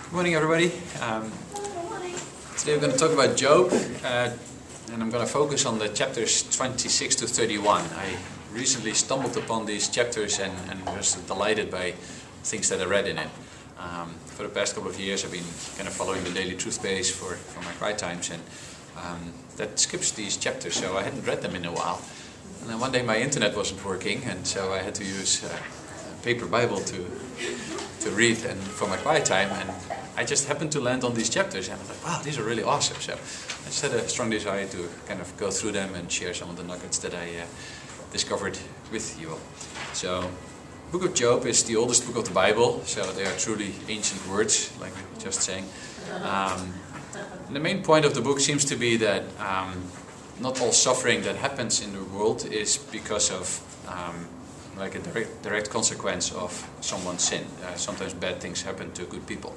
Good morning, everybody. Today we're going to talk about Job, and I'm going to focus on the chapters 26 to 31. I recently stumbled upon these chapters and was delighted by things that I read in it. For the past couple of years, I've been kind of following the Daily Truth Base for my quiet times, and that skips these chapters, so I hadn't read them in a while. And then one day my internet wasn't working, and so I had to use a paper Bible to read and for my quiet time, and I just happened to land on these chapters, and I was like, wow, these are really awesome. So I just had a strong desire to kind of go through them and share some of the nuggets that I discovered with you all. So the book of Job is the oldest book of the Bible, so they are truly ancient words, like we were just saying. And the main point of the book seems to be that not all suffering that happens in the world is because of like a direct consequence of someone's sin. Sometimes bad things happen to good people.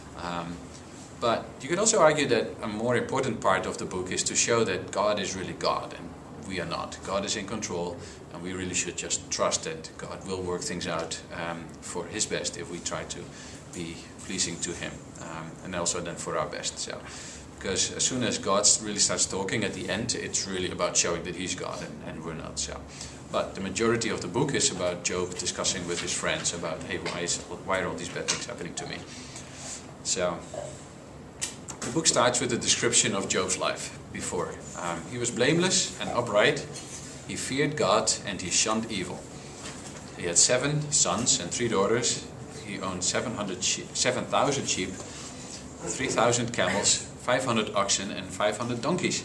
But you could also argue that a more important part of the book is to show that God is really God and we are not. God is in control, and we really should just trust that God will work things out for His best if we try to be pleasing to Him, and also then for our best. So, because as soon as God really starts talking at the end, it's really about showing that He's God and we're not. So, but the majority of the book is about Job discussing with his friends about, hey, why are all these bad things happening to me? So, the book starts with a description of Job's life before. He was blameless and upright. He feared God and he shunned evil. He had 7 sons and 3 daughters. He owned 7,000 sheep, 3,000 camels, 500 oxen and 500 donkeys.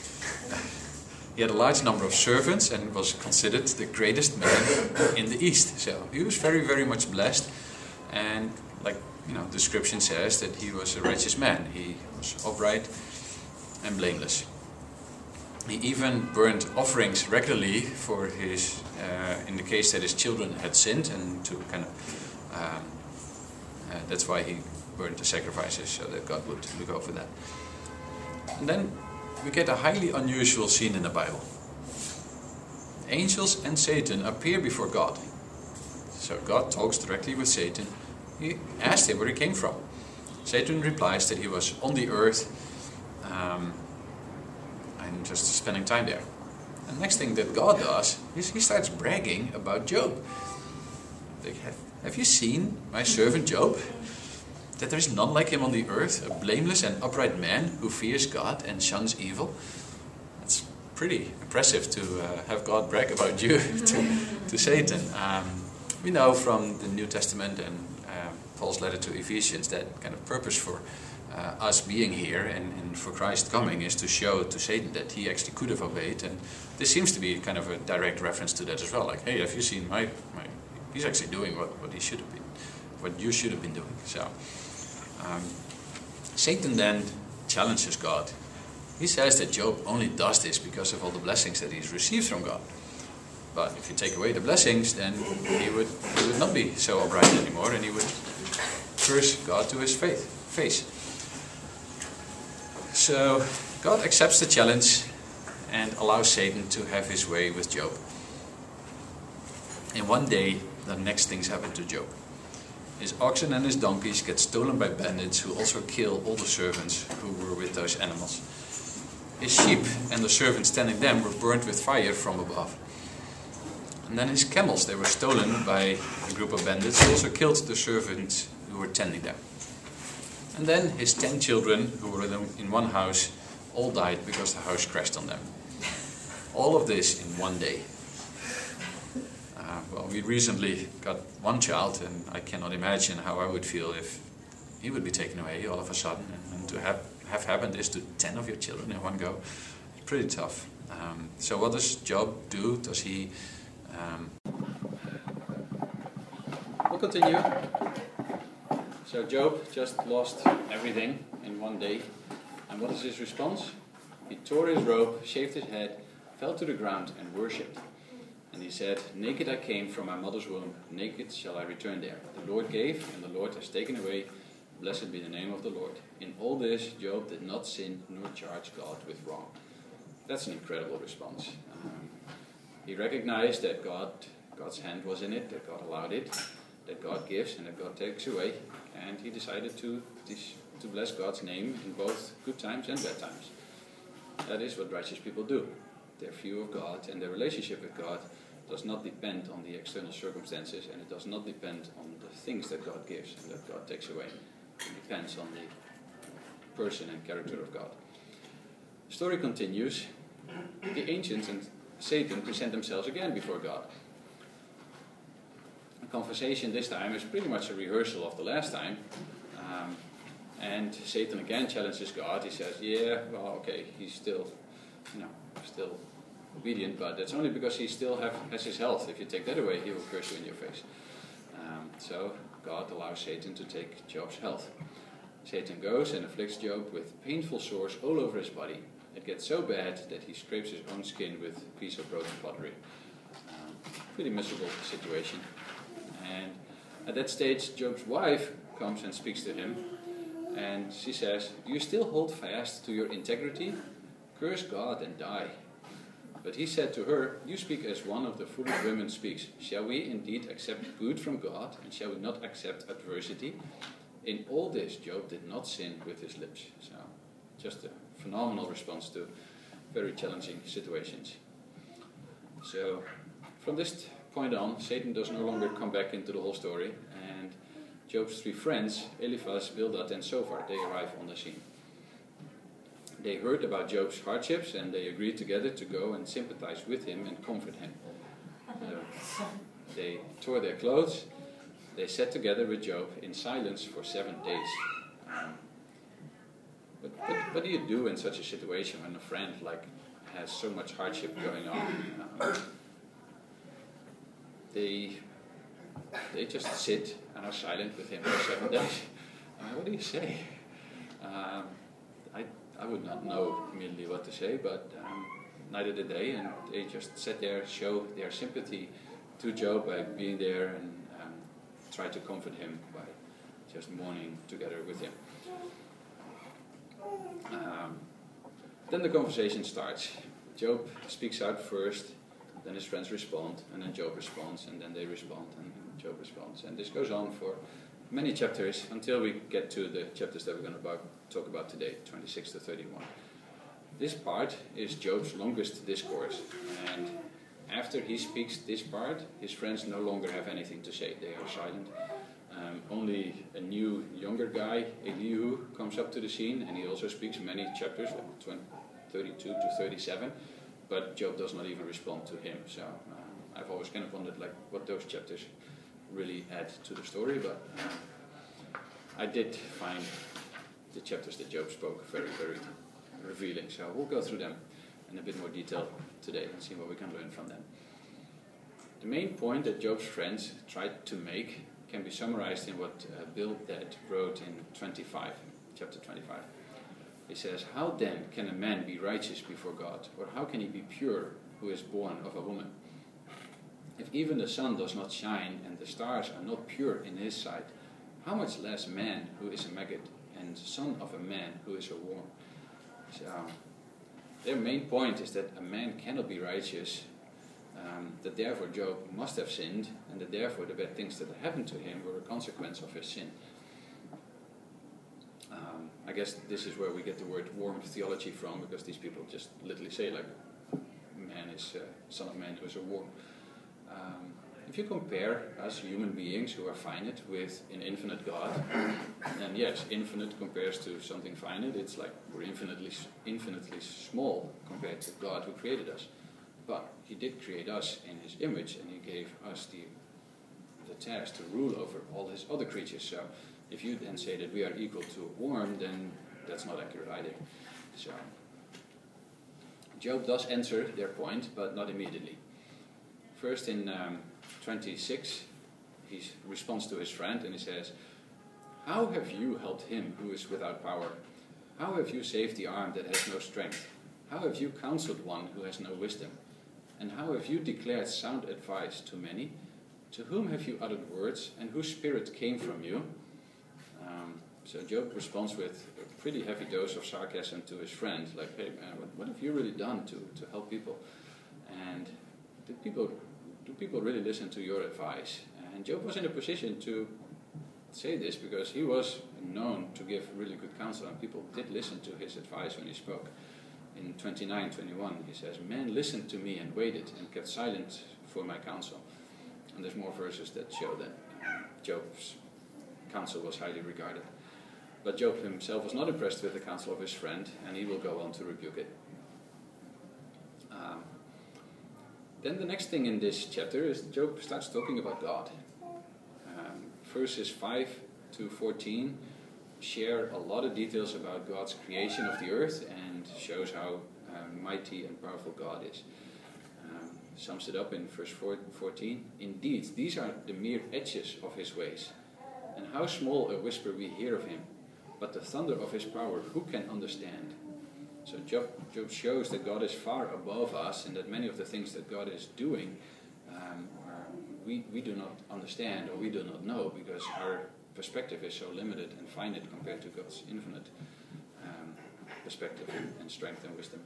He had a large number of servants and was considered the greatest man in the East. So he was very, very much blessed. And like, description says that he was a righteous man. He was upright and blameless. He even burned offerings regularly for his, in the case that his children had sinned, and to kind of, that's why he burned the sacrifices, so that God would look over that. And then we get a highly unusual scene in the Bible. Angels and Satan appear before God. So God talks directly with Satan. He asked him where he came from. Satan replies that he was on the earth and just spending time there. And the next thing that God does is he starts bragging about Job. Like, have you seen my servant Job? That there is none like him on the earth, a blameless and upright man who fears God and shuns evil. That's pretty impressive to have God brag about you to Satan. We know from the New Testament and Paul's letter to Ephesians that kind of purpose for us being here and for Christ coming is to show to Satan that he actually could have obeyed. And this seems to be kind of a direct reference to that as well. Like, hey, have you seen my he's actually doing what he should have been, what you should have been doing. So Satan then challenges God. He says that Job only does this because of all the blessings that he's received from God. But if you take away the blessings, then he would not be so upright anymore, and he would curse God to his face. So God accepts the challenge and allows Satan to have his way with Job. And one day, the next things happen to Job. His oxen and his donkeys get stolen by bandits who also kill all the servants who were with those animals. His sheep and the servants tending them were burned with fire from above. And then his camels, they were stolen by a group of bandits who also killed the servants who were tending them. And then his 10 children who were in one house all died because the house crashed on them. All of this in one day. Well, we recently got one child, and I cannot imagine how I would feel if he would be taken away all of a sudden. And to have happened this to 10 of your children in one go, it's pretty tough. So what does Job do? Does he... We'll continue. So Job just lost everything in one day. And what is his response? He tore his robe, shaved his head, fell to the ground and worshipped. And he said, naked I came from my mother's womb, naked shall I return there. The Lord gave, and the Lord has taken away. Blessed be the name of the Lord. In all this, Job did not sin nor charge God with wrong. That's an incredible response. He recognized that God's hand was in it, that God allowed it, that God gives and that God takes away. and he decided to bless God's name in both good times and bad times. That is what righteous people do. Their view of God and their relationship with God does not depend on the external circumstances, and it does not depend on the things that God gives and that God takes away. It depends on the person and character of God. The story continues. The ancients and Satan present themselves again before God. The conversation this time is pretty much a rehearsal of the last time. And Satan again challenges God. He says, yeah, well, okay, he's still obedient, but that's only because he still has his health. If you take that away, he will curse you in your face. So God allows Satan to take Job's health. Satan goes and afflicts Job with painful sores all over his body. It gets so bad that he scrapes his own skin with a piece of broken pottery. Pretty miserable situation. And at that stage, Job's wife comes and speaks to him. And she says, "Do you still hold fast to your integrity? Curse God and die." But he said to her, "You speak as one of the foolish women speaks. Shall we indeed accept good from God, and shall we not accept adversity?" In all this, Job did not sin with his lips. So, just a phenomenal response to very challenging situations. So, from this point on, Satan does no longer come back into the whole story, and Job's three friends, Eliphaz, Bildad, and Zophar, they arrive on the scene. They heard about Job's hardships, and they agreed together to go and sympathize with him and comfort him. They tore their clothes. They sat together with Job in silence for 7 days. But what do you do in such a situation when a friend has so much hardship going on? They just sit and are silent with him for 7 days. What do you say? I would not know immediately what to say, but neither did they, and they just sat there, show their sympathy to Job by being there and try to comfort him by just mourning together with him. Then the conversation starts. Job speaks out first, then his friends respond, and then Job responds, and then they respond, and Job responds. And this goes on for many chapters until we get to the chapters that we're going to talk about today, 26 to 31. This part is Job's longest discourse, and after he speaks this part, his friends no longer have anything to say. They are silent. Only a new, younger guy, Elihu, comes up to the scene, and he also speaks many chapters, like 32 to 37, but Job does not even respond to him. So I've always kind of wondered what those chapters really add to the story, but I did find the chapters that Job spoke very, very revealing. So we'll go through them in a bit more detail today and see what we can learn from them. The main point that Job's friends tried to make can be summarized in what Bildad wrote in chapter 25. He says, "How then can a man be righteous before God, or how can he be pure who is born of a woman? If even the sun does not shine and the stars are not pure in his sight, how much less man who is a maggot and son of a man who is a worm?" So, their main point is that a man cannot be righteous, that therefore Job must have sinned, and that therefore the bad things that happened to him were a consequence of his sin. I guess this is where we get the word worm theology from, because these people just literally say man is son of man who is a worm. If you compare us human beings who are finite with an infinite God, then yes, infinite compares to something finite. It's like we're infinitely small compared to God who created us. But he did create us in his image, and he gave us the task to rule over all his other creatures. So if you then say that we are equal to a worm, then that's not accurate either. So Job does answer their point, but not immediately. First in 26, he responds to his friend and he says, "How have you helped him who is without power? How have you saved the arm that has no strength? How have you counseled one who has no wisdom? And how have you declared sound advice to many? To whom have you uttered words, and whose spirit came from you?" So Job responds with a pretty heavy dose of sarcasm to his friend, like, "Hey man, what have you really done to help people? And do people really listen to your advice?" And Job was in a position to say this because he was known to give really good counsel, and people did listen to his advice when he spoke. In 29:21 he says, "Men listened to me and waited and kept silent for my counsel." And there's more verses that show that Job's counsel was highly regarded. But Job himself was not impressed with the counsel of his friend, and he will go on to rebuke it. Then the next thing in this chapter is Job starts talking about God. Verses 5 to 14 share a lot of details about God's creation of the earth and shows how mighty and powerful God is. Sums it up in verse 14. "Indeed, these are the mere edges of his ways, and how small a whisper we hear of him. But the thunder of his power, who can understand?" So Job shows that God is far above us, and that many of the things that God is doing we do not understand, or we do not know, because our perspective is so limited and finite compared to God's infinite perspective and strength and wisdom.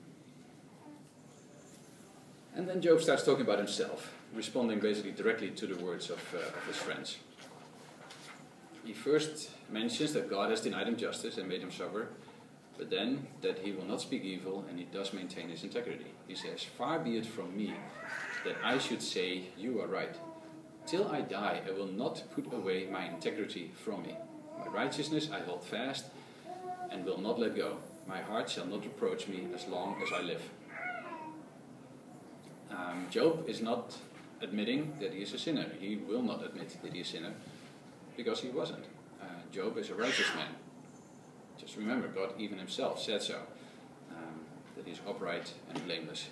And then Job starts talking about himself, responding basically directly to the words of his friends. He first mentions that God has denied him justice and made him suffer, but then that he will not speak evil, and he does maintain his integrity. He says, "Far be it from me that I should say, 'You are right.' Till I die, I will not put away my integrity from me. My righteousness I hold fast and will not let go. My heart shall not reproach me as long as I live." Job is not admitting that he is a sinner. He will not admit that he is a sinner because he wasn't. Job is a righteous man. Just remember, God even himself said so, that he is upright and blameless.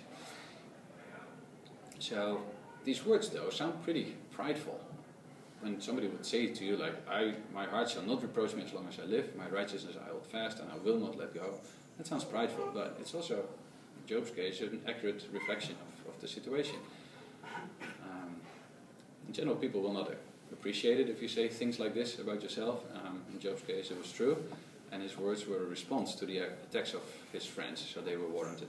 So these words, though, sound pretty prideful. When somebody would say to you, like, "My heart shall not reproach me as long as I live, my righteousness I hold fast and I will not let go," that sounds prideful, but it's also, in Job's case, an accurate reflection of the situation. In general, people will not appreciate it if you say things like this about yourself. In Job's case, it was true, and his words were a response to the attacks of his friends, so they were warranted.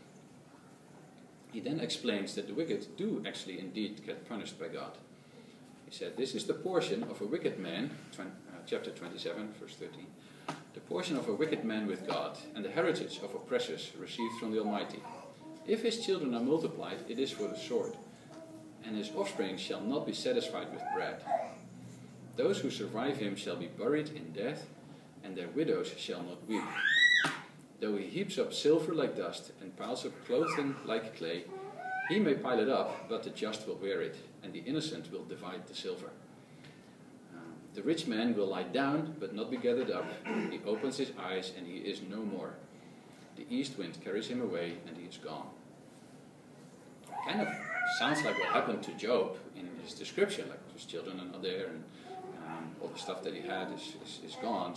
He then explains that the wicked do actually indeed get punished by God. He said, "This is the portion of a wicked man," chapter 27, verse 13, "the portion of a wicked man with God, and the heritage of oppressors received from the Almighty. If his children are multiplied, it is for the sword, and his offspring shall not be satisfied with bread. Those who survive him shall be buried in death, and their widows shall not weep. Though he heaps up silver like dust and piles up clothing like clay, he may pile it up, but the just will wear it, and the innocent will divide the silver. The rich man will lie down, but not be gathered up. He opens his eyes, and he is no more. The east wind carries him away, and he is gone." Kind of sounds like what happened to Job in his description, like his children are not there, and all the stuff that he had is gone.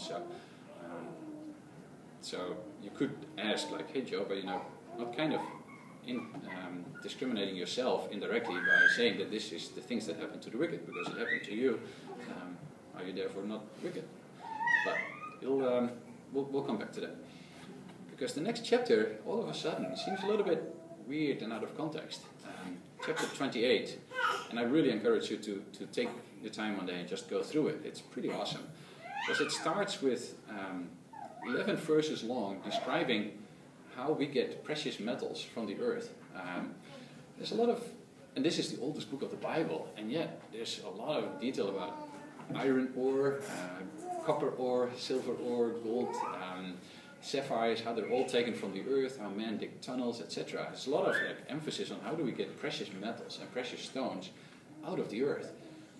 So you could ask, like, "Hey Job, are you not kind of discriminating yourself indirectly by saying that this is the things that happen to the wicked because it happened to you? Are you therefore not wicked?" But we'll come back to that, because the next chapter all of a sudden seems a little bit weird and out of context. Chapter 28, and I really encourage you to take your time one day and just go through it. It's pretty awesome, because it starts with 11 verses long describing how we get precious metals from the earth. There's a lot of, and this is the oldest book of the Bible, and yet there's a lot of detail about iron ore, copper ore, silver ore, gold, sapphires, how they're all taken from the earth, how men dig tunnels, etc. There's a lot of emphasis on how do we get precious metals and precious stones out of the earth.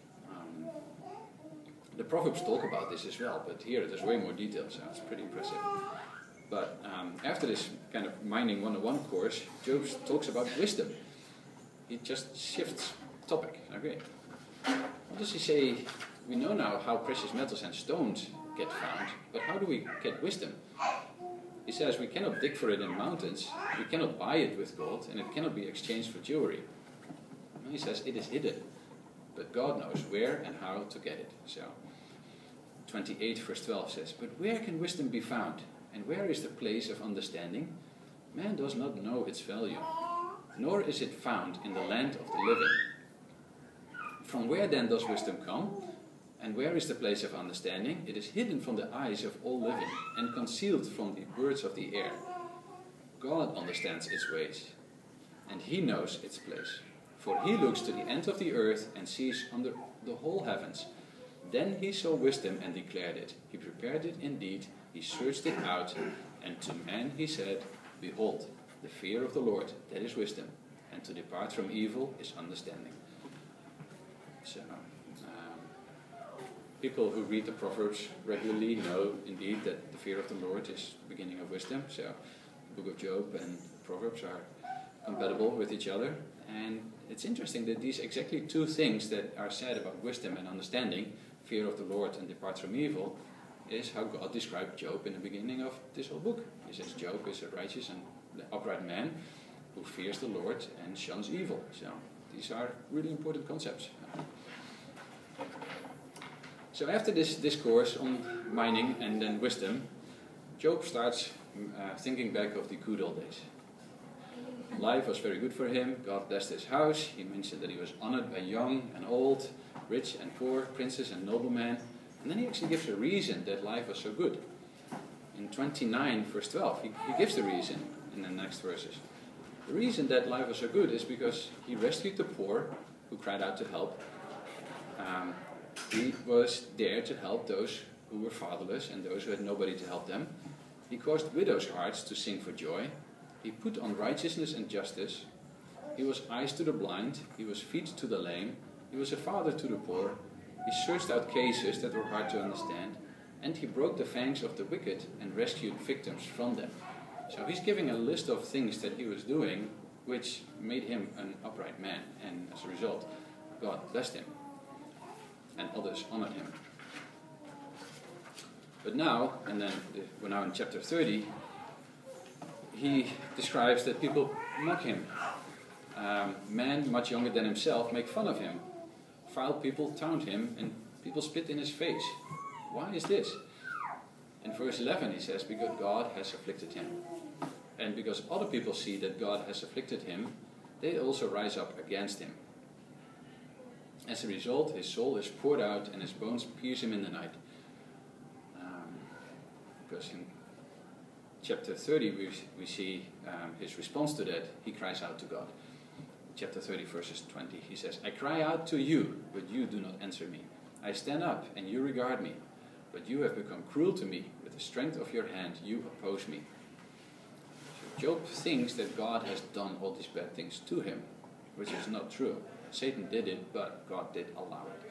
The Proverbs talk about this as well, but here there's way more detail, so it's pretty impressive. But after this kind of mining 101 course, Job talks about wisdom. He just shifts topic. Okay, what does he say? We know now how precious metals and stones get found, but how do we get wisdom? He says we cannot dig for it in mountains, we cannot buy it with gold, and it cannot be exchanged for jewelry. And he says it is hidden, but God knows where and how to get it. So 28 verse 12 says, "But where can wisdom be found? And where is the place of understanding? Man does not know its value, nor is it found in the land of the living. From where then does wisdom come? And where is the place of understanding? It is hidden from the eyes of all living and concealed from the birds of the air. God understands its ways, and he knows its place. For he looks to the end of the earth and sees under the whole heavens. Then he saw wisdom and declared it. He prepared it indeed, he searched it out, and to man he said, Behold, the fear of the Lord, that is wisdom, and to depart from evil is understanding. So, people who read the Proverbs regularly know indeed that the fear of the Lord is the beginning of wisdom. So the book of Job and Proverbs are compatible with each other. And it's interesting that these exactly two things that are said about wisdom and understanding, fear of the Lord and depart from evil, is how God described Job in the beginning of this whole book. He says Job is a righteous and upright man who fears the Lord and shuns evil. So these are really important concepts. So after this discourse on mining and then wisdom, Job starts thinking back of the good old days. Life was very good for him. God blessed his house. He mentioned that he was honored by young and old, rich and poor, princes and noblemen. And then he actually gives a reason that life was so good. In 29 verse 12, he gives the reason in the next verses. The reason that life was so good is because he rescued the poor who cried out to help. He was there to help those who were fatherless and those who had nobody to help them. He caused widows' hearts to sing for joy. He put on righteousness and justice. He was eyes to the blind. He was feet to the lame. He was a father to the poor. He searched out cases that were hard to understand. And he broke the fangs of the wicked and rescued victims from them. So he's giving a list of things that he was doing which made him an upright man. And as a result, God blessed him. And others honored him. But now, and then we're now in chapter 30, he describes that people mock him. Men much younger than himself make fun of him. Vile people taunt him and people spit in his face. Why is this? In verse 11 he says, because God has afflicted him. And because other people see that God has afflicted him, they also rise up against him. As a result, his soul is poured out and his bones pierce him in the night. Because in chapter 30 we see his response to that. He cries out to God. Chapter 30 verses 20, he says, I cry out to you, but you do not answer me. I stand up and you regard me, but you have become cruel to me. With the strength of your hand you oppose me. So Job thinks that God has done all these bad things to him, which is not true. Satan did it, but God did allow it.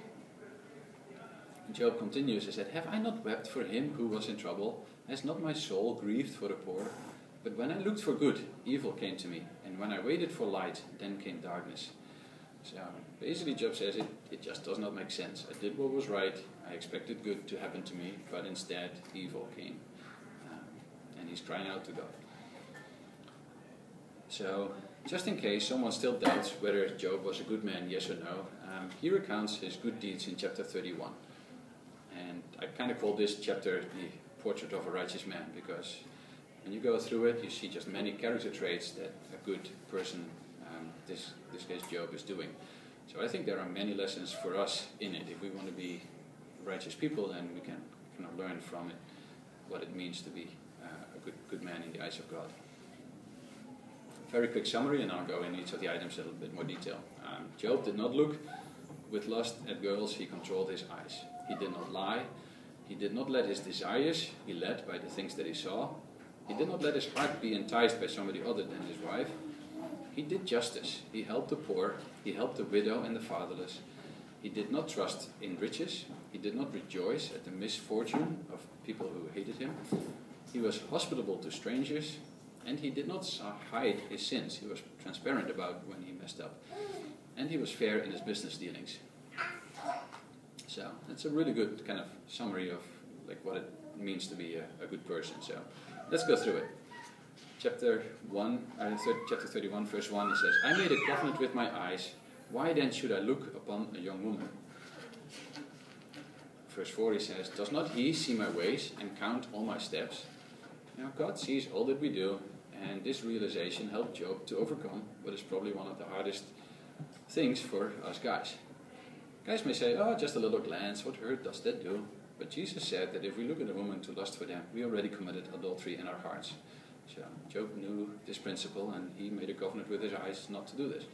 And Job continues, he said, have I not wept for him who was in trouble? Has not my soul grieved for the poor? But when I looked for good, evil came to me. And when I waited for light, then came darkness. So basically Job says it just does not make sense. I did what was right. I expected good to happen to me, but instead evil came. And he's crying out to God. So just in case someone still doubts whether Job was a good man, yes or no, he recounts his good deeds in chapter 31. And I kind of call this chapter the portrait of a righteous man, because when you go through it, you see just many character traits that a good person, this case Job, is doing. So I think there are many lessons for us in it. If we want to be righteous people, then we can kind of learn from it what it means to be a good man in the eyes of God. Very quick summary, and I'll go in each of the items in a little bit more detail. Job did not look with lust at girls. He controlled his eyes. He did not lie. He did not let his desires be led by the things that he saw. He did not let his heart be enticed by somebody other than his wife. He did justice. He helped the poor. He helped the widow and the fatherless. He did not trust in riches. He did not rejoice at the misfortune of people who hated him. He was hospitable to strangers. And he did not hide his sins. He was transparent about when he messed up. And he was fair in his business dealings. So that's a really good kind of summary of like what it means to be a good person. So let's go through it. Chapter 31, verse 1, he says, I made a covenant with my eyes. Why then should I look upon a young woman? Verse 4, he says, does not he see my ways and count all my steps? Now God sees all that we do, and this realization helped Job to overcome what is probably one of the hardest things for us guys. Guys may say, oh, just a little glance, what hurt does that do? But Jesus said that if we look at a woman to lust for them, we already committed adultery in our hearts. So Job knew this principle, and he made a covenant with his eyes not to do this.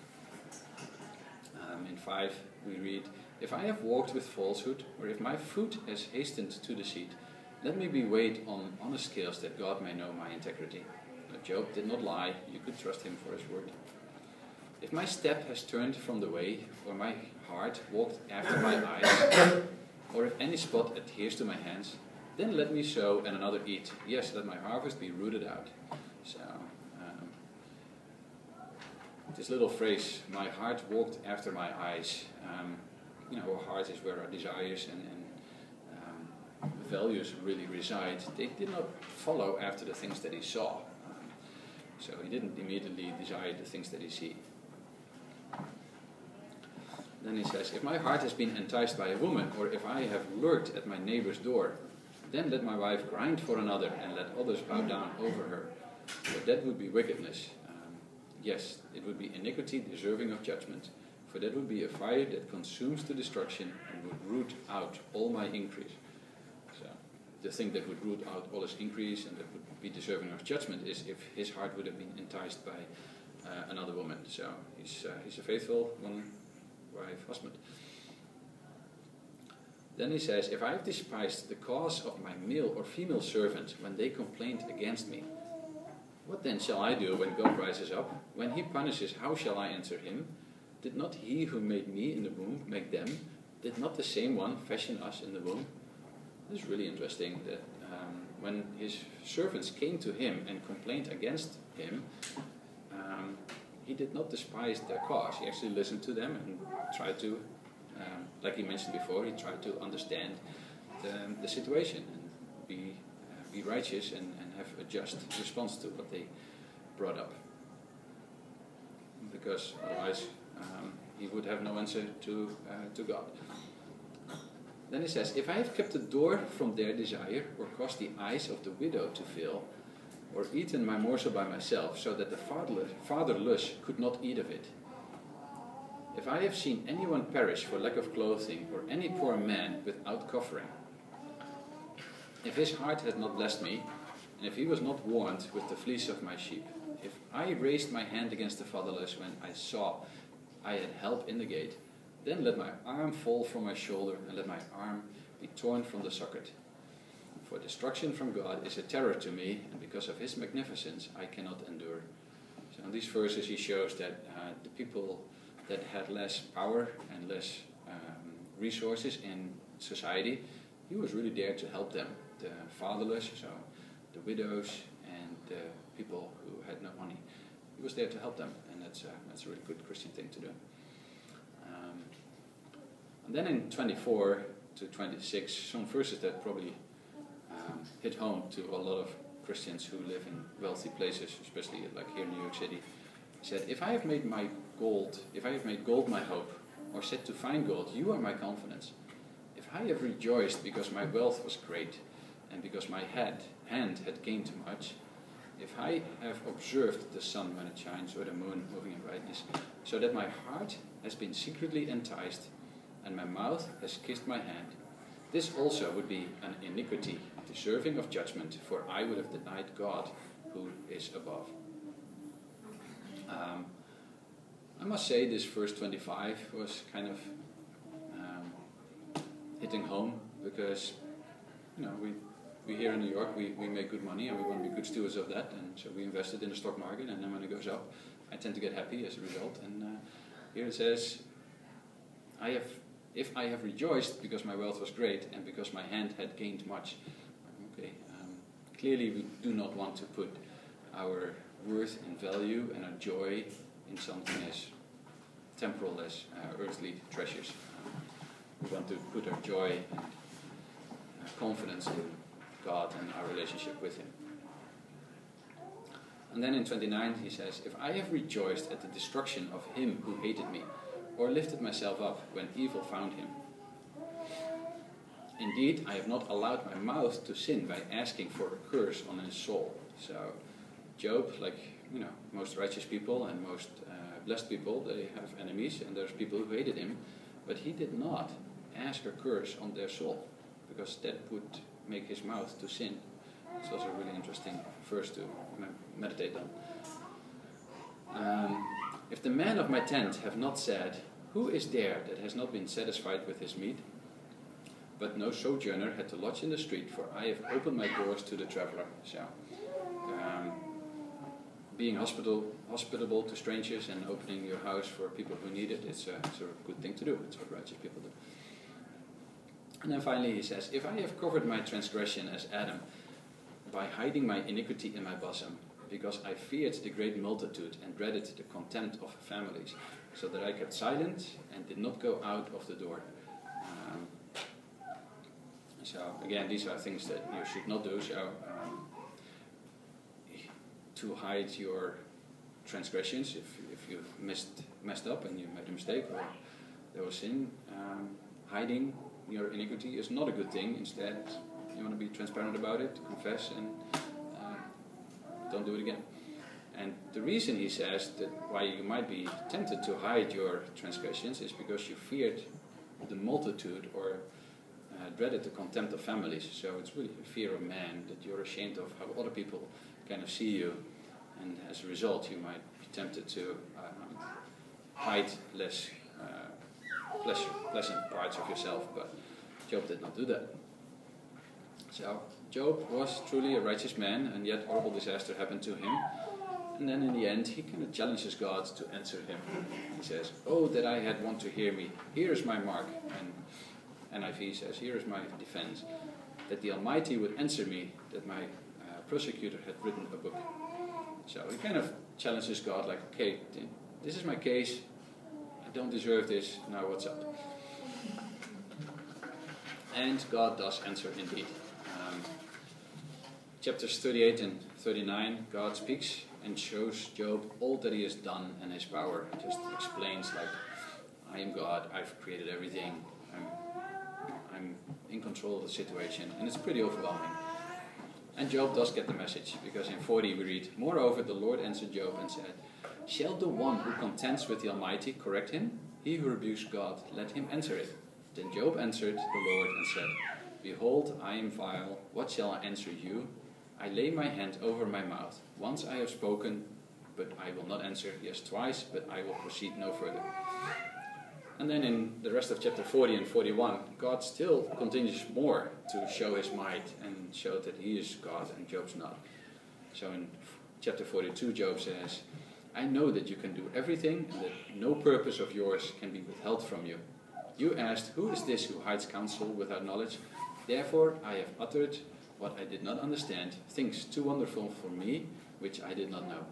In 5 we read, if I have walked with falsehood, or if my foot has hastened to deceit, let me be weighed on honest scales, that God may know my integrity. Now, Job did not lie, you could trust him for his word. If my step has turned from the way, or my heart walked after my eyes, or if any spot adheres to my hands, then let me sow and another eat. Yes, let my harvest be rooted out. So, this little phrase, my heart walked after my eyes. Our heart is where our desires and values really reside. They did not follow after the things that he saw. So he didn't immediately desire the things that he see. Then he says, if my heart has been enticed by a woman, or if I have lurked at my neighbor's door, then let my wife grind for another, and let others bow down over her. But that would be wickedness. Yes, it would be iniquity deserving of judgment, for that would be a fire that consumes to destruction and would root out all my increase. So the thing that would root out all his increase and that would be deserving of judgment is if his heart would have been enticed by another woman. So he's a faithful one-wife husband. Then he says, if I have despised the cause of my male or female servant when they complained against me, what then shall I do when God rises up? When he punishes, how shall I answer him? Did not he who made me in the womb make them? Did not the same one fashion us in the womb? This is really interesting that when his servants came to him and complained against him, he did not despise their cause. He actually listened to them and tried to, like he mentioned before, he tried to understand the situation and be righteous and have a just response to what they brought up. Because otherwise he would have no answer to God. Then he says, if I have kept the door from their desire, or caused the eyes of the widow to fail, or eaten my morsel by myself, so that the fatherless could not eat of it, if I have seen anyone perish for lack of clothing, or any poor man without covering, if his heart had not blessed me, and if he was not warned with the fleece of my sheep, if I raised my hand against the fatherless when I saw I had help in the gate, then let my arm fall from my shoulder, and let my arm be torn from the socket. For destruction from God is a terror to me, and because of his magnificence I cannot endure. So in these verses he shows that the people that had less power and less resources in society, he was really there to help them. The fatherless, so the widows and the people who had no money. He was there to help them, and that's a really good Christian thing to do. And then in 24 to 26, some verses that probably hit home to a lot of Christians who live in wealthy places, especially like here in New York City. He said, if I have made gold my hope, or said to find gold, you are my confidence. If I have rejoiced because my wealth was great, and because my hand had gained much, if I have observed the sun when it shines, or the moon moving in brightness, so that my heart has been secretly enticed, and my mouth has kissed my hand, this also would be an iniquity deserving of judgment, for I would have denied God who is above. I must say this verse 25 was kind of hitting home, because we here in New York, we make good money and we want to be good stewards of that, and so we invested in the stock market, and then when it goes up, I tend to get happy as a result. And here it says, if I have rejoiced because my wealth was great and because my hand had gained much. Okay, clearly we do not want to put our worth and value and our joy in something as temporal as earthly treasures. We want to put our joy and confidence in God and our relationship with him. And then in 29 he says, if I have rejoiced at the destruction of him who hated me, or lifted myself up when evil found him, indeed I have not allowed my mouth to sin by asking for a curse on his soul. So Job, like most righteous people and most blessed people, they have enemies, and there's people who hated him, But he did not ask or curse on their soul, because that would make his mouth to sin. It's also a really interesting verse to meditate on. If the men of my tent have not said, who is there that has not been satisfied with his meat? But no sojourner had to lodge in the street, for I have opened my doors to the traveller. So, being hospitable to strangers and opening your house for people who need it, it's a good thing to do. It's what righteous people do. And then finally he says, if I have covered my transgression as Adam, by hiding my iniquity in my bosom, because I feared the great multitude and dreaded the contempt of families, so that I kept silent and did not go out of the door. So again, these are things that you should not do. So to hide your transgressions, if you've messed up and you made a mistake or there was sin, hiding your iniquity is not a good thing. Instead, you want to be transparent about it, confess, and don't do it again. And the reason he says that why you might be tempted to hide your transgressions is because you feared the multitude or dreaded the contempt of families. So it's really a fear of man, that you're ashamed of how other people kind of see you, and as a result you might be tempted to hide less pleasant parts of yourself. But Job did not do that. So Job was truly a righteous man, and yet horrible disaster happened to him. And then in the end, he kind of challenges God to answer him. He says, oh, that I had one to hear me. Here is my mark. And NIV says, here is my defense. That the Almighty would answer me, that my prosecutor had written a book. So he kind of challenges God, like, okay, this is my case. I don't deserve this. Now what's up? And God does answer indeed. Chapters 38 and 39, God speaks and shows Job all that he has done and his power. Just explains, like, I am God, I've created everything, I'm in control of the situation, and it's pretty overwhelming. And Job does get the message, because in 40 we read, moreover the Lord answered Job and said, shall the one who contends with the Almighty correct him? He who rebukes God, let him answer it. Then Job answered the Lord and said, behold, I am vile, what shall I answer you? I lay my hand over my mouth. Once I have spoken, but I will not answer. Yes, twice, but I will proceed no further. And then in the rest of chapter 40 and 41, God still continues more to show his might and show that he is God and Job's not. So in chapter 42, Job says, I know that you can do everything and that no purpose of yours can be withheld from you. You asked, who is this who hides counsel without knowledge? Therefore I have uttered what I did not understand, things too wonderful for me, which I did not know.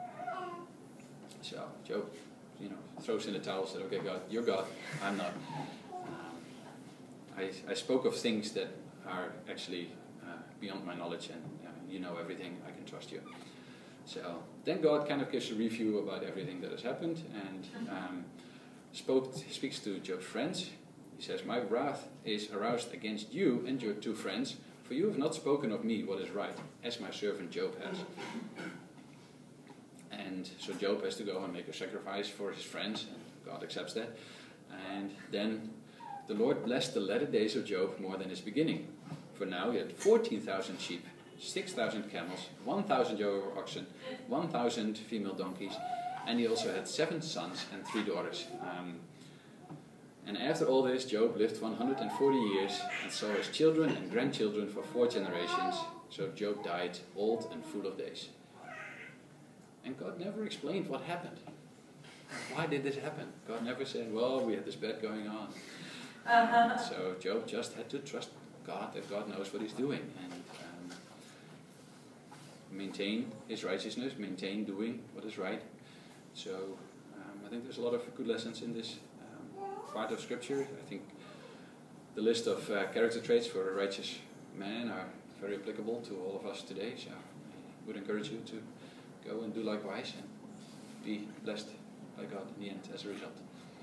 So Job, throws in the towel, said, okay, God, you're God, I'm not. I spoke of things that are actually beyond my knowledge, and you know everything, I can trust you. So then God kind of gives a review about everything that has happened, and speaks to Job's friends. He says, my wrath is aroused against you and your two friends, for you have not spoken of me what is right, as my servant Job has. And so Job has to go and make a sacrifice for his friends, and God accepts that. And then the Lord blessed the latter days of Job more than his beginning. For now he had 14,000 sheep, 6,000 camels, 1,000 yoke of oxen, 1,000 female donkeys, and he also had 7 sons and 3 daughters. And after all this, Job lived 140 years and saw his children and grandchildren for 4 generations. So Job died old and full of days. And God never explained what happened. Why did this happen? God never said, well, we had this bad going on. So Job just had to trust God, that God knows what he's doing, and maintain his righteousness, maintain doing what is right. So I think there's a lot of good lessons in this part of Scripture. I think the list of character traits for a righteous man are very applicable to all of us today. So I would encourage you to go and do likewise and be blessed by God in the end as a result.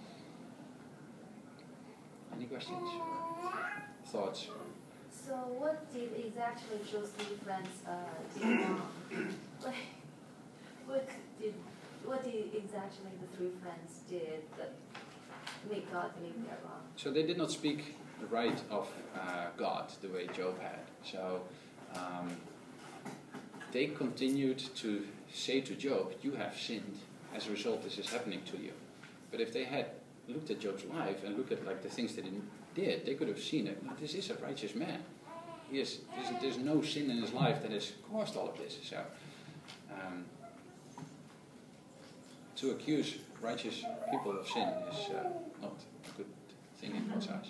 Any questions or thoughts? So what did exactly those 3 friends do wrong? What did exactly the 3 friends did that make God believe they're wrong. So they did not speak the right of God the way Job had. So they continued to say to Job, you have sinned. As a result, this is happening to you. But if they had looked at Job's life and looked at like the things that he did, they could have seen it. This is a righteous man. There's no sin in his life that has caused all of this. So to accuse righteous people of sin is not a good thing in God's eyes.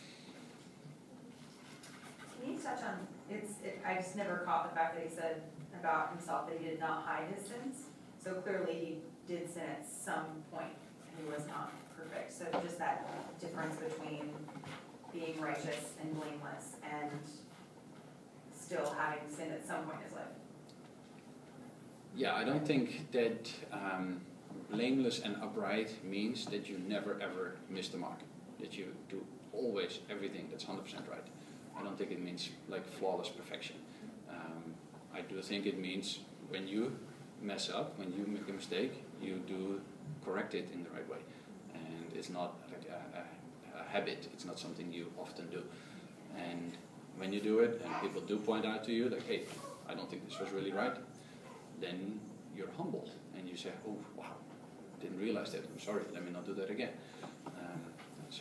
Can you touch on, I just never caught the fact that he said about himself that he did not hide his sins. So clearly he did sin at some point and he was not perfect. So just that difference between being righteous and blameless and still having sinned at some point in his life. Yeah, I don't think that blameless and upright means that you never ever miss the mark. That you do always everything that's 100% right. I don't think it means like flawless perfection. I do think it means when you mess up, when you make a mistake, you do correct it in the right way. And it's not like a habit, it's not something you often do. And when you do it, and people do point out to you, like, hey, I don't think this was really right, then you're humbled. And you say, oh, wow, didn't realize that, I'm sorry, let me not do that again. So.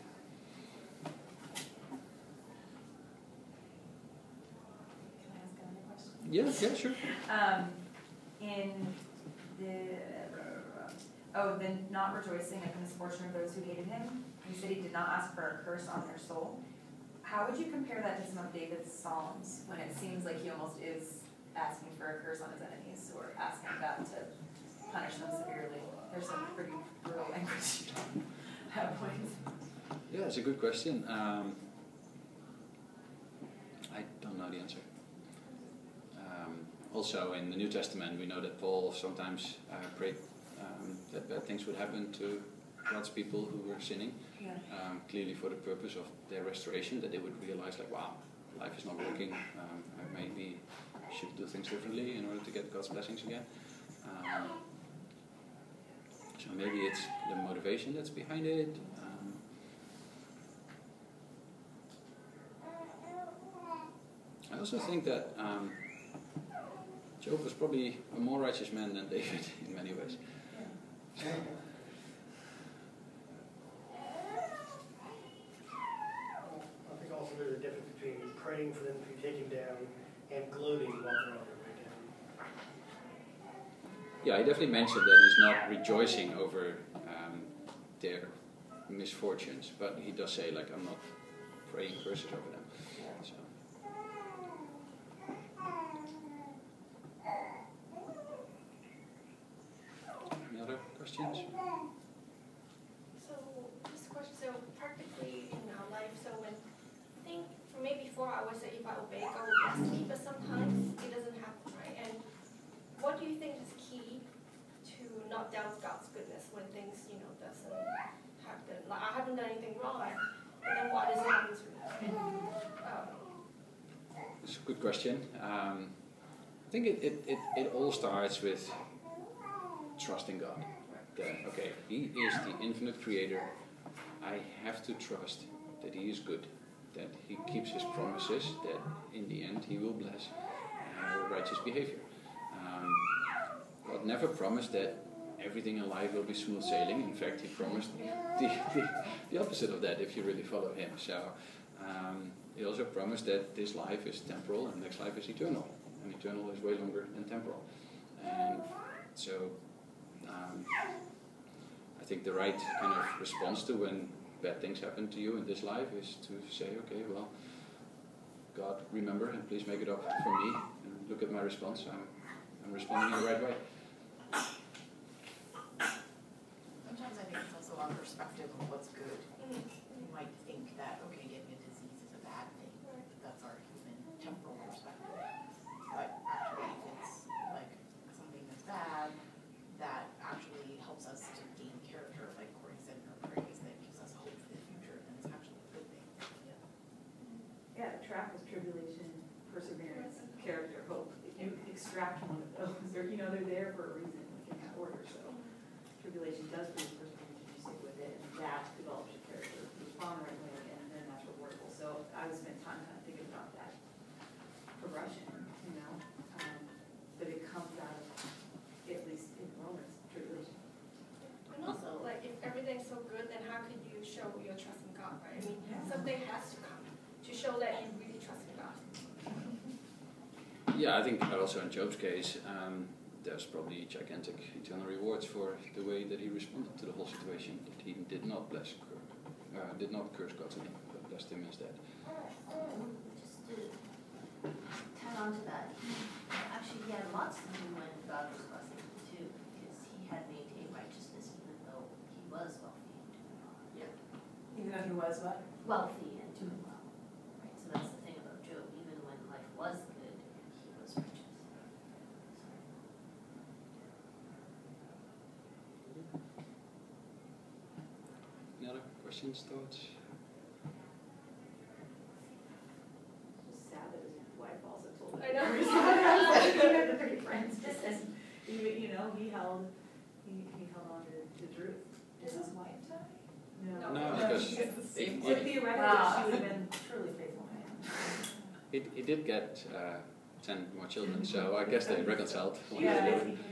Can I ask another question? Yeah, sure. In the not rejoicing at the misfortune of those who hated him, he said he did not ask for a curse on their soul. How would you compare that to some of David's Psalms, when it seems like he almost is asking for a curse on his enemies, or asking God to punish them severely? There's some pretty brutal language at points. Yeah, it's a good question. I don't know the answer. Also, in the New Testament, we know that Paul sometimes prayed that bad things would happen to God's people who were sinning, clearly for the purpose of their restoration, that they would realize, like, wow, life is not working. I maybe should do things differently in order to get God's blessings again. So maybe it's the motivation that's behind it. I also think that Job was probably a more righteous man than David in many ways. So, I think also there's a difference between praying for them to be taken down and gloating while they're on their way down. yeah, he definitely mentioned that he's not rejoicing over their misfortunes, but he does say, like, I'm not praying curses over them. So. Any other questions? So, this question, so practically in our life, so when I think for me before I would say if I obey God will bless me, but sometimes it doesn't happen, right? And what do you think is key to not doubt God's goodness when things, doesn't happen? Like, I haven't done anything wrong, but then why does it happen to me? It's a good question. I think it all starts with trusting God. That, okay, He is the infinite creator. I have to trust that He is good, that He keeps His promises, that in the end He will bless righteous behavior. God never promised that everything in life will be smooth sailing. In fact, He promised the opposite of that if you really follow Him. So He also promised that this life is temporal and next life is eternal. And eternal is way longer than temporal. And so I think the right kind of response to when bad things happen to you in this life is to say, okay, well, God, remember, and please make it up for me. And look at my response. I'm responding in the right way. Sometimes I think it's also our perspective of what's good. You might think that, okay, getting a disease is a bad thing. That's our human temporal perspective. But actually, if it's like something that's bad, that actually helps us to gain character, like Corey said in her praise, that gives us hope for the future, then it's actually a good thing. Yeah, the trap is tribulation, perseverance, character, hope. If you extract one of those, they're there for a reason, like in that order. So tribulation does produce perseverance, as you stick with it, and that develops your character. You respond the right way, and then that's rewardable. So I would spend time kind of thinking about that progression, you know? But it comes out of, at least in Romans, tribulation. And also, like, if everything's so good, then how could you show your trust in God, right? I mean, something has to come to show that you really trust in God. Yeah, I think also in Job's case, there's probably gigantic eternal rewards for the way that he responded to the whole situation. That he did not did not curse God's name, but blessed him instead. Just to tag on to that, actually he had lots to do when God was blessing him too, because he had maintained righteousness even though he was wealthy and doing well. Even though he was what? Wealthy and doing well, right? So that's the thing about Job, even when life was good, he was righteous. Any other questions, thoughts? It's sad that his wife also told him. I know. He had the three friends, just and even, you know, he held on to the truth. Is his wife die? No. No, because She gets the same So one. theoretically, Wow. she would have been truly faithful to him. he did get 10 more children, so I guess they reconciled. One Yeah. day they would-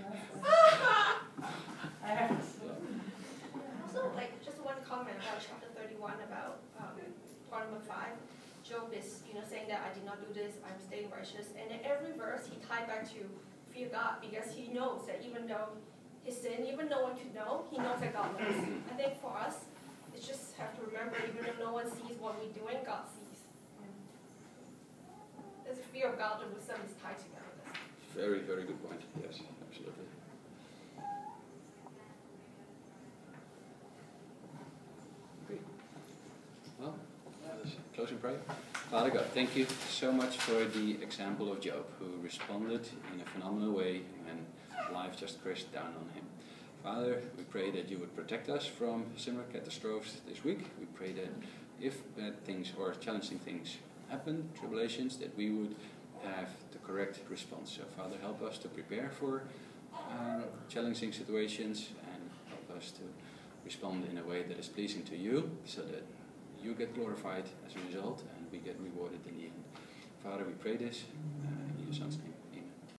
I have Also, like, just one comment about chapter 31 about part number 5. Job is, saying that I did not do this, I'm staying righteous. And in every verse, he tied back to fear God because he knows that even though his sin, even no one could know, he knows that God knows. I think for us, it's just have to remember, even though no one sees what we're doing, God sees. There's a fear of God and wisdom is tied together. Very, very good point. Yes, absolutely. Great. Well, let's close in prayer. Father God, thank you so much for the example of Job, who responded in a phenomenal way when life just crashed down on him. Father, we pray that you would protect us from similar catastrophes this week. We pray that if bad things or challenging things happen, tribulations, that we would have the correct response. So Father, help us to prepare for challenging situations and help us to respond in a way that is pleasing to you, so that you get glorified as a result and we get rewarded in the end. Father, we pray this in your Son's name.